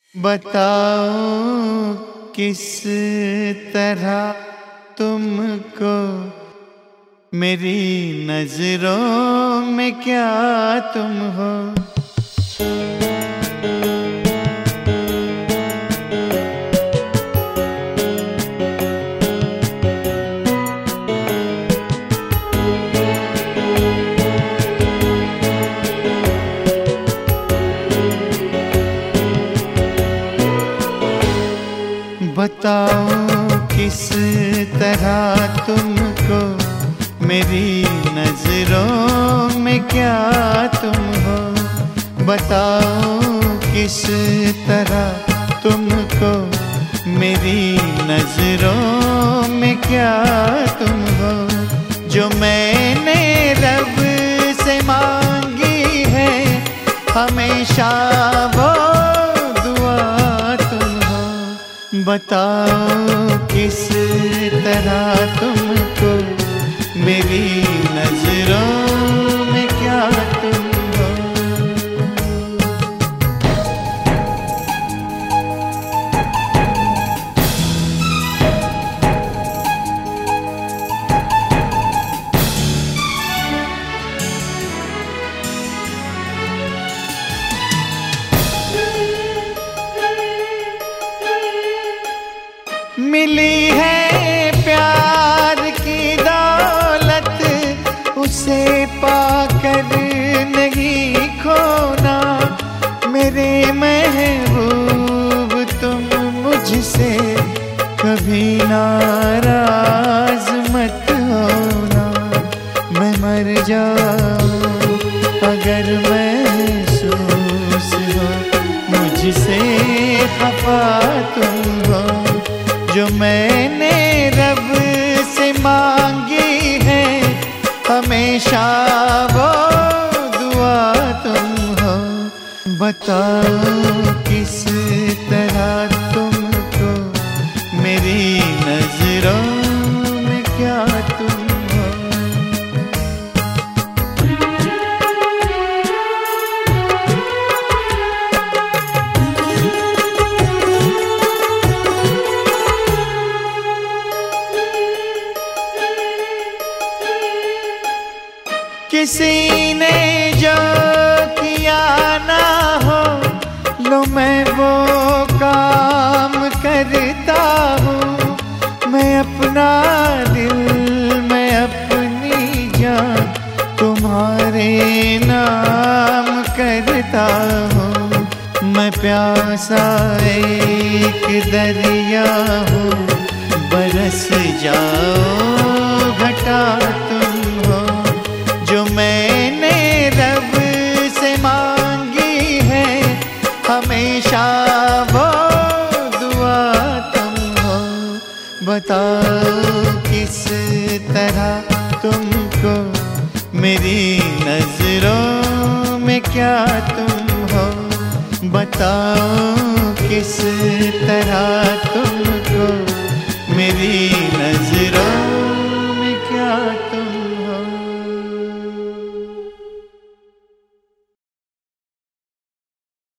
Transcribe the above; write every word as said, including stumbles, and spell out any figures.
बताओ किस तरह तुमको मेरी नजरों में क्या तुम हो। बताओ किस तरह तुमको मेरी नजरों में क्या तुम हो। बताओ किस तरह तुमको मेरी नजरों में क्या तुम हो। जो मैंने रब से मांगी है हमेशा वो बताओ किस तरह तुमको मेरी नजरों में क्या तुम हो। मिली है प्यार की दौलत उसे पाकर नहीं खोना। मेरे महबूब तुम मुझसे कभी नाराज मत होना। मैं मर जाऊं अगर महसूस हो मुझसे खफा तुम हो। जो मैंने रब से मांगी है हमेशा वो दुआ तुम हो। बताओ किस तरह तुमको मेरी नजरों में क्या तुम हो। किसी ने जो किया ना हो लो मैं वो काम करता हूँ। मैं अपना दिल मैं अपनी जान तुम्हारे नाम करता हूँ। मैं प्यासा एक दरिया हूँ बरस जाओ घटा तुम हो। जो मैंने रब से मांगी है हमेशा वो दुआ तुम हो। बताओ किस तरह तुमको मेरी नजरों में क्या तुम हो। बताओ किस तरह तुम